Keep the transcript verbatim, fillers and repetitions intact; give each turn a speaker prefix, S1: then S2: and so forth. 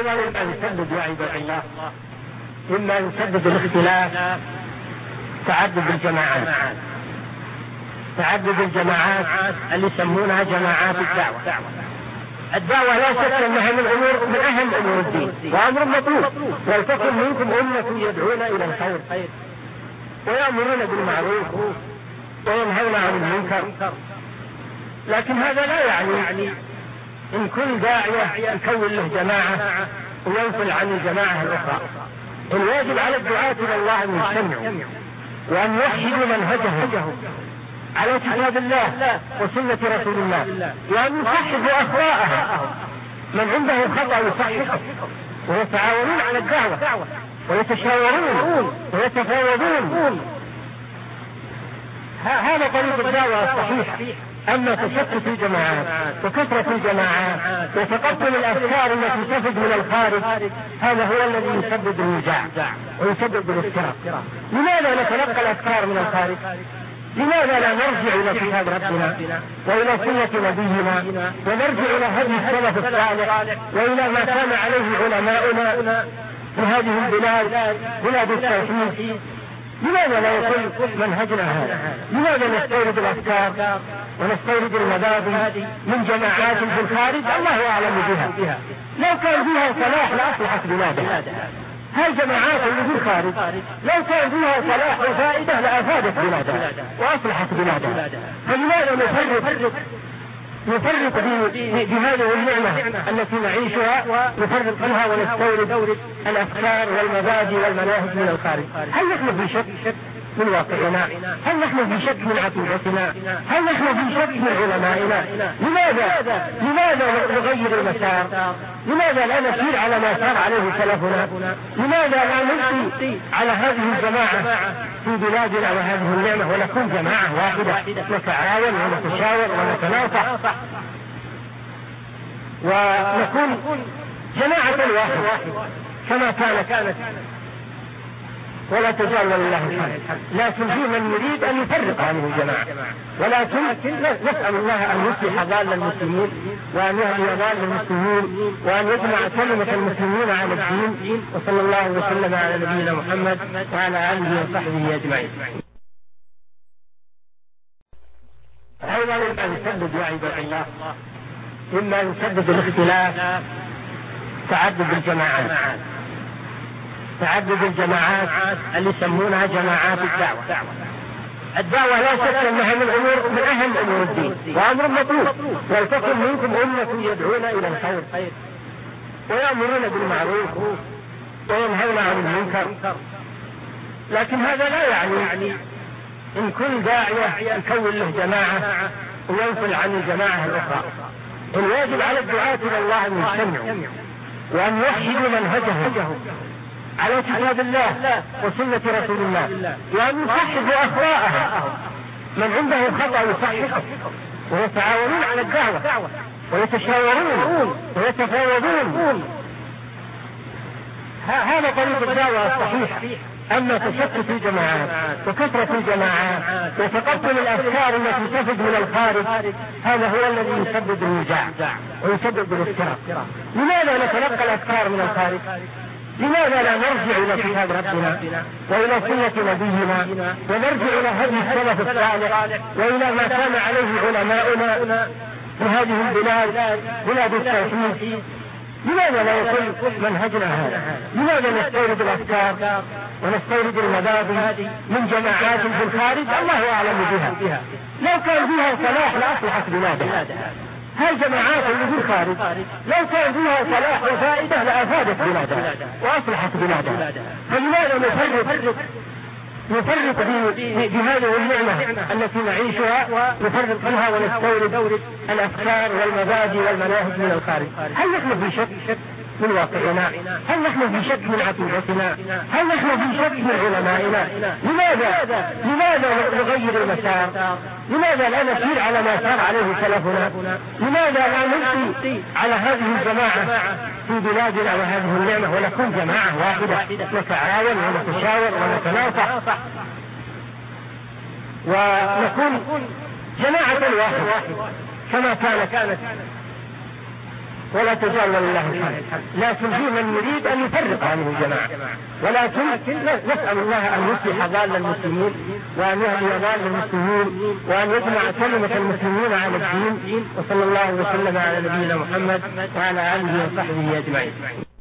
S1: أيضا أن يسبب يا عباد الله، إما يسبب الاختلاف تعدد الجماعات، تعدد الجماعات اللي يسمونها جماعات الدعوة. الدعوة لا شك أنها من أمور من أهم أمور الدين وأمر مطلوب، ولتكن منكم أمة يدعون إلى الخير ويأمرون بالمعروف وينهون عن المنكر. لكن هذا لا يعني إن كل داعية يكون له جماعة وينفل عن الجماعة الأخرى. الواجب على الدعاة إلى الله أن يجتمعوا وأن يوحدوا منهجهم على كتاب الله وسنة رسول الله، وأن يصححوا أخطاءهم، من عنده خطأ يصححه، ويتعاونون على الدعوة ويتشاورون ويتفاوضون. هذا طريق الدعوة الصحيحة. أما تشتت الجماعات وكثرة الجماعات وتقبل الأفكار التي تفد من الخارج، هذا هو الذي يسبب النزاع ويسبب الافتراق. لماذا نتلقى الأفكار من الخارج؟ لماذا لا نرجع إلى كتاب ربنا وإلى سنة نبينا ونرجع إلى هدي السلف الصالح وإلى ما كان عليه علماؤنا في هذه البلاد، بلاد التوحيد؟ لماذا لا يكون منهجنا هذا؟ لماذا نستورد الأفكار ونستورد المبادئ من جماعات في الخارج الله أعلم بها؟ لو كان فيها صلاح لأصلحت بلادها. هالجماعات اللي في الخارج لو كان فيها صلاح وفائدة لأفادت بلادها وأصلحت بلادها. فلماذا نفرق نفرق بهذه النعمة التي نعيشها، نفرق فيها ونستورد الأفكار والمبادئ والمناهج من الخارج؟ هل نحن في شك من واقعنا؟ هل نحن في شك من عقيدتنا؟ هل نحن في شك من علمائنا؟ لماذا لماذا نغير المسار؟ لماذا لا نسير على ما سار عليه سلفنا؟ لماذا لا نلقي على هذه الجماعة في بلادنا وهذه النعمة ونكون جماعة واحدة، نتعاون ونتشاور ونتناصح ونكون جماعة واحدة كما كانت، ولا تزال لله الحمد. لكن في من يريد أن يفرق هذه الجماعة، ولكن نسأل الله أن يصلح ضال المسلمين وأن يهدي ضال المسلمين وأن يجمع كلمة المسلمين على الدين. وصلى الله وسلم على نبينا محمد وعلى آله وصحبه أجمعين. أيضا أن يسبب يا عباد الله، إما يسبب الاختلاف تعدد الجماعات، تعدد الجماعات اللي يسمونها جماعات الدعوة. الدعوة لا شك أنها من أمور من أهم أمور الدين وأمر مطلوب، ولتكن منكم أمة يدعون إلى الخير ويأمرون بالمعروف وينهون عن المنكر. لكن هذا لا يعني إن كل داعية يكون له جماعة وينفل عن الجماعة الأخرى. الواجب على الدعاة إلى الله أن يجتمعوا وأن يوحدوا منهجهم على كتاب الله وسنة رسول الله، وأن يصححوا أخطاءهم، من عنده خطأ يصححه، ويتعاونون على الدعوة ويتشاورون ويتفاوضون. هذا طريق الدعوة الصحيحة. أما تشتت الجماعات وكثرة الجماعات وتقبل الأفكار التي تفد من الخارج، هذا هو الذي يسبب النزاع ويسبب الافتراق. لماذا نتلقى الأفكار من الخارج؟ لماذا لا نرجع إلى كتاب ربنا وإلى سنة نبينا ونرجع إلى هدي السلف الصالح وإلى ما كان عليه علماؤنا في هذه البلاد، بلاد التوحيد؟ لماذا لا يكون منهجنا هذا؟ لماذا نستورد الأفكار ونستورد المبادئ من جماعات في الخارج الله أعلم بها؟ لو كان فيها صلاح لأصلحت بلادها. هالجماعات اللي في الخارج لو كان فيها صلاح وفائدة لأفادت بلادها وأصلحت بلادها. فلماذا نفرق نفرق بهذه النعمة التي نعيشها، نفرق فيها ونستورد الأفكار والمبادئ والمناهج من الخارج؟ هل نحن في شك من واقعنا؟ هل نحن في شك من عقيدتنا؟ هل نحن في شك من علمائنا؟ لماذا لماذا نغير المسار؟ لماذا لا نسير على ما سار عليه سلفنا؟ لماذا لا نلقي على هذه الجماعة في بلادنا وهذه النعمة ونكون جماعة واحدة، نتعاون ونتشاور ونتناصح ونكون جماعة واحدة كما كانت ولا تزال ولله الحمد، لكن في من يريد أن يفرق هذه الجماعة، ولكن نسأل الله أن يصلح ضال المسلمين وأن يهدي ضال المسلمين وأن يجمع كلمة المسلمين على الدين. وصلى الله وسلم على نبينا محمد وعلى آله وصحبه أجمعين.